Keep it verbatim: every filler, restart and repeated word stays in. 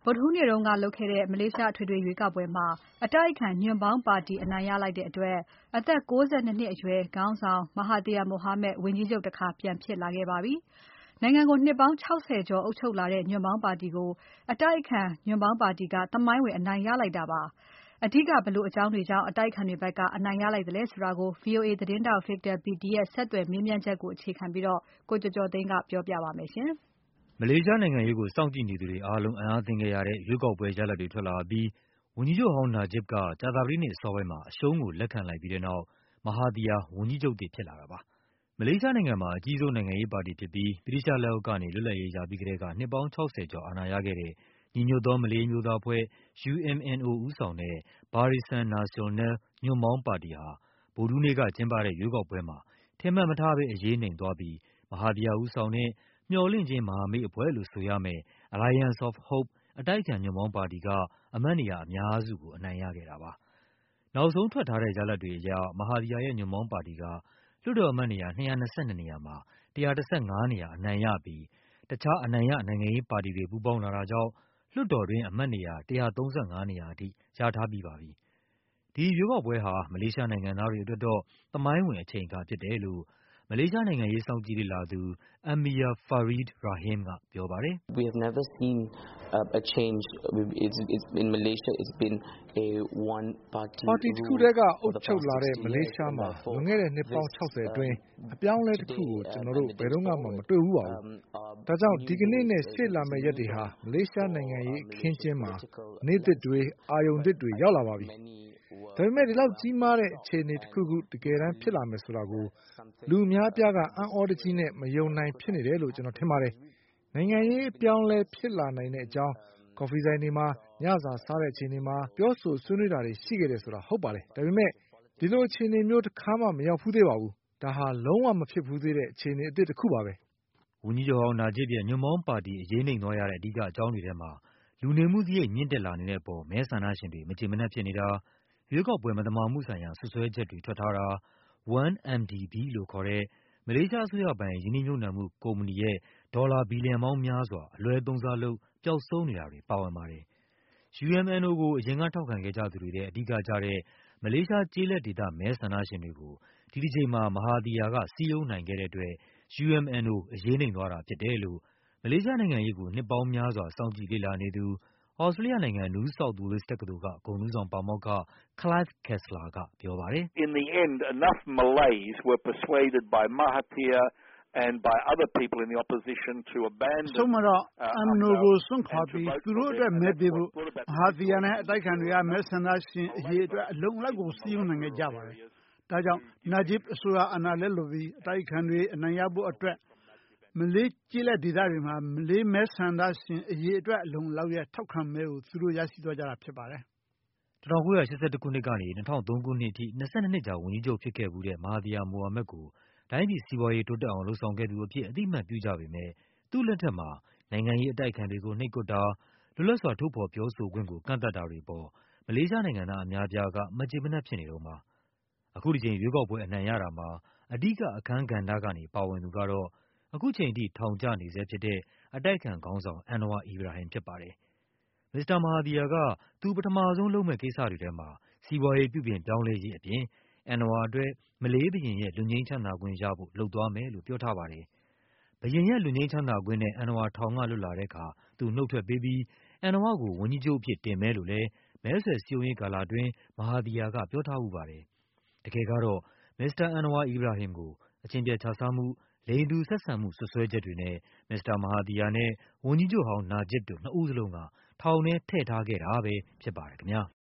ဗုဒ္ဓဟူးနေ့တုန်းကလုပ်ခဲ့တဲ့ မလေးရှားအထွေထွေရွေးကောက်ပွဲမှာ အတိုက်အခံညွန့်ပေါင်းပါတီအနိုင်ရလိုက်တဲ့အတွက် အသက် ၉၂ နှစ်အရွယ်ခေါင်းဆောင် Mahathir Mohamad ဝန်ကြီးချုပ်တခါပြန်ဖြစ်လာခဲ့ပါပြီ။ နိုင်ငံကိုနှစ်ပေါင်း ၆၀ ကျော်အုပ်ချုပ်လာတဲ့ ညွန့်ပေါင်းပါတီကို အတိုက်အခံညွန့်ပေါင်းပါတီက သမိုင်းဝင်အနိုင်ရလိုက်တာပါ။ အဓိက ဘယ်လိုအကြောင်းတွေကြောင့် အတိုက်အခံတွေဘက်က အနိုင်ရလိုက်သလဲဆိုတာကို VOA သတင်းထောက် Victor Beattie ရဲ့ဆက်သွယ်မေးမြန်းချက်ကို အခြေခံပြီး ကိုကျော်ကျော်သိန်းကပြောပြပါမယ်။မလေးရှားနိုင်ငံရေးကိုစောင့်ကြည့်နေသူတွေအားလုံး အံ့အားသင့်ခဲ့ရတဲ့ ရွေးကောက်ပွဲရလဒ်တွေထွက်လာအပြီး ဝန်ကြီးချုပ်ဟောင်း Najib က ကြာသပတေးနေ့အစောပိုင်းမှာ အရှုံးကိုလက်ခံလိုက်ပြီးတဲ့နောက် Mahathir ဝန်ကြီးချုပ်သစ်ဖြစ်လာတာပါ။ မလေးရှားနိုင်ငံမှာ အကြီးဆုံးနိုင်ငံရေးပါတီဖြစ်ပြီး ဗြိတိသျှလက်အောက်ကနေ လွတ်လပ်ရေးရပြီးကတည်းက နှစ်ပေါင်း ၆၀ ကျော် အာဏာရခဲ့တဲ့ ညီညွတ်သော မလေးအမျိုးသားအဖွဲ့ U M N O ဦးဆောင်တဲ့ Barisan Nasional ညွန့်ပေါင်းပါတီဟာ ဗုဒ္ဓဟူးနေ့ကကျင်းပတဲ့ ရွေးကောက်ပွဲမှာ ထင်မှတ်မထားဘဲ အရေးနိမ့်သွားပြီး Mahathir ဦးဆောင်တဲ့ မျှော်လင့်ခြင်းမဟာမိတ်အဖွဲ့လို့ဆိုရမယ့် Alliance of Hope အတိုက်အခံညွန့်ပေါင်းပါတီက အမတ်နေရာအများစုကို အနိုင်ရခဲ့တာပါ။ နောက်ဆုံးထွက်ထားတဲ့ရလဒ်တွေအရ Mahathir ရဲ့ ညွန့်ပေါင်းပါတီက လွှတ်တော်အမတ်နေရာ ၂၂၂ နေရာမှာ ၁၁၅ နေရာအနိုင်ရပြီး တခြားအနိုင်ရ နိုင်ငံရေးပါတီတွေ ပူးပေါင်းလာတာကြောင့် လွှတ်တော်တွင်း အမတ်နေရာ ၁၃၅ နေရာထိ ရထားပြီးပါပြီ။ ဒီရွေးကောက်ပွဲဟာ မလေးရှားနိုင်ငံသားတွေအတွက်တော့ သမိုင်းဝင်အချိန်အခါဖြစ်တယ်လို့ မလေးရှားနိုင်ငံရေးစောင့်ကြည့်လေ့လာသူ Amir Farid Rahim ကပြောပါတယ်။ “ပါတီတခုတည်းကအုပ်ချုပ်လာတဲ့ မလေးရှားမှာ လွန်ခဲ့တဲ့နှစ်ပေါင်း ၆၀ အတွင်း အပြောင်းအလဲတခုကို ကျနော်တို့ ဘယ်တုန်းကမှ မတွေ့ဖူးပါဘူး။ ဒါကြောင့် ဒီကနေ့နဲ့ ရှေ့လာမယ့်ရက်တွေဟာ မလေးရှားနိုင်ငံရေးအခင်းအကျင်းမှာ နေ့သစ်တွေ၊ အာရုဏ်သစ်တွေ ရောက်လာပါပြီ။ ဒါပေမဲ့ ဒီလောက်ကြီးမားတဲ့ အခြေအနေတခုခု တကယ်တမ်းဖြစ်လာမယ်ဆိုတာကို လူအများအပြားက အံ့သြတကြီးနဲ့ မယုံနိုင်ဖြစ်နေတယ်လို့ ကျနော်ထင်ပါတယ်။ နိုင်ငံရေးအပြောင်းအလဲဖြစ်လာနိုင်တဲ့အကြောင်း ကော်ဖီဆိုင်တွေမှာ၊ ညစာစားတဲ့အချိန်တွေမှာ ပြောဆိုဆွေးနွေးတာတွေရှိခဲ့တယ်ဆိုတာ ဟုတ်ပါတယ်။ ဒါပေမဲ့ ဒီလိုအခြေအနေမျိုး တခါမှ မရောက်ဖူးသေးပါဘူး။ ဒါဟာ လုံးဝမဖြစ်ဖူးသေးတဲ့ အခြေအနေအသစ်တခုပါပဲ။ ” ဝန်ကြီးချုပ်ဟောင်း Najib ရဲ့ ညွန့်ပေါင်းပါတီ အရေးနိမ့်သွားရတဲ့ အဓိကအကြောင်းတွေထဲမှာ လူနေမှုစရိတ် မြင့်တက်လာနေတဲ့အပေါ် မဲဆန္ဒရှင်တွေ မကျေမနပ်ဖြစ်နေတာ၊ ရွေးကောက်ပွဲ မသမာမှုဆိုင်ရာ စွပ်စွဲချက်တွေထွက်ထားတာ၊ one M D B လို့ခေါ်တဲ့ မလေးရှားအစိုးရပိုင် ရင်းနှီးမြှုပ်နှံမှုကုမ္ပဏီရဲ့ ဒေါ်လာဘီလီယံပေါင်းများစွာ အလွဲသုံးစားလုပ် ပျောက်ဆုံးနေတာတွေ ပါဝင်ပါတယ်။ U M N O ကို အရင်ကထောက်ခံခဲ့ကြသူတွေထဲ အဓိကကျတဲ့ မလေးရှား ကျေးလက်ဒေသ မဲဆန္ဒရှင်တွေကို ဒီတကြိမ်မှာ Mahathir က စည်းရုံးနိုင်ခဲ့တဲ့အတွက် U M N O အရေးနိမ့်သွားတာဖြစ်တယ်လို့ မလေးရှားနိုင်ငံရေးကို နှစ်ပေါင်းများစွာ စောင့်ကြည့်လေ့လာနေသူ သြစတြေးလျနိုင်ငံ၊ New South Wales တက္ကသိုလ်က ဂုဏ်ထူးဆောင်ပါမောက္ခ Clive Kessler ကပြောပါတယ်။ “အဆုံးမှာတော့ M N O ကိုစွန့်ခွာပြီး သူတို့အတွက်မဲပေးဖို့ Mahathir နဲ့ အတိုက်အခံတွေက မဲဆန္ဒရှင်အရေအတွက် အလုံအလောက်ကို စည်းရုံးနိုင်ခဲ့ကြပါတယ်။ ဒါကြောင့် Najib အစိုးရ အာဏာလက်လွတ်ပြီး အတိုက်အခံတွေ အနိုင်ရဖို့အတွက် မလေးကျေးလက်ဒေသတွေမှာ မလေးမဲဆန္ဒရှင်အရေအတွက် အလုံအလောက်ရဲ့ ထောက်ခံမဲကို သူတို့ရရှိသွားကြတာဖြစ်ပါတယ်။ ” ၁၉၈၁ ခုနှစ်ကနေ ၂၀၀၃ ခုနှစ်အထိ ၂၂ နှစ်ကြာ ဝန်ကြီးချုပ်ဖြစ်ခဲ့ဖူးတဲ့ Mahathir Mohamad ကို တိုင်းပြည်စီးပွားရေး တိုးတက်အောင် လုပ်ဆောင်ခဲ့သူအဖြစ် အသိအမှတ်ပြုကြပေမဲ့ သူ့လက်ထက်မှာ နိုင်ငံရေးအတိုက်အခံတွေကို နှိပ်ကွပ်တာ၊ လွတ်လပ်စွာ ထုတ်ဖော်ပြောဆိုခွင့်ကို ကန့်သတ်တာတွေအပေါ် မလေးရှားနိုင်ငံသားအများအပြားက မကျေမနပ်ဖြစ်နေတုန်းပါ။ အခုတကြိမ် ရွေးကောက်ပွဲအနိုင်ရတာမှာ အဓိကအခန်းကဏ္ဍကနေ ပါဝင်သူကတော့ ခုချိန်ထိ ထောင်ကျနေဆဲဖြစ်တဲ့ အတိုက်အခံခေါင်းဆောင် Anwar Ibrahim ဖြစ်ပါတယ်။ မစ္စတာ Mahathir က သူပထမဆုံးလုပ်မယ့်ကိစ္စတွေထဲမှာ စီးပွားရေး ပြုပြင်ပြောင်းလဲရေးအပြင် Anwar အတွက် မလေးဘုရင်ရဲ့ လွတ်ငြိမ်းချမ်းသာခွင့်ရဖို့ လုပ်သွားမယ်လို့ ပြောထားပါတယ်။ ဘုရင်ရဲ့ လွတ်ငြိမ်းချမ်းသာခွင့်နဲ့ Anwar ထောင်ကလွတ်လာတဲ့အခါ သူနုတ်ထွက်ပေးပြီး Anwar ကို ဝန်ကြီးချုပ်အဖြစ်တင်မယ်လို့လည်း မဲဆွယ်စည်းရုံးရေးကာလအတွင်း Mahathir က ပြောထားဖူးပါတယ်။ တကယ်ကတော့ မစ္စတာ Anwar Ibrahim ကို အကျင့်ပျက်ခြစားမှု၊ လိင်တူဆက်ဆံမှု စွပ်စွဲချက်တွေနဲ့ မစ္စတာ Mahathir နဲ့ ဝန်ကြီးချုပ်ဟောင်း Najib တို့နှစ်ဦးလုံးက ထောင်ထဲထည့်ထားခဲ့တာပဲဖြစ်ပါတယ်ခင်ဗျား။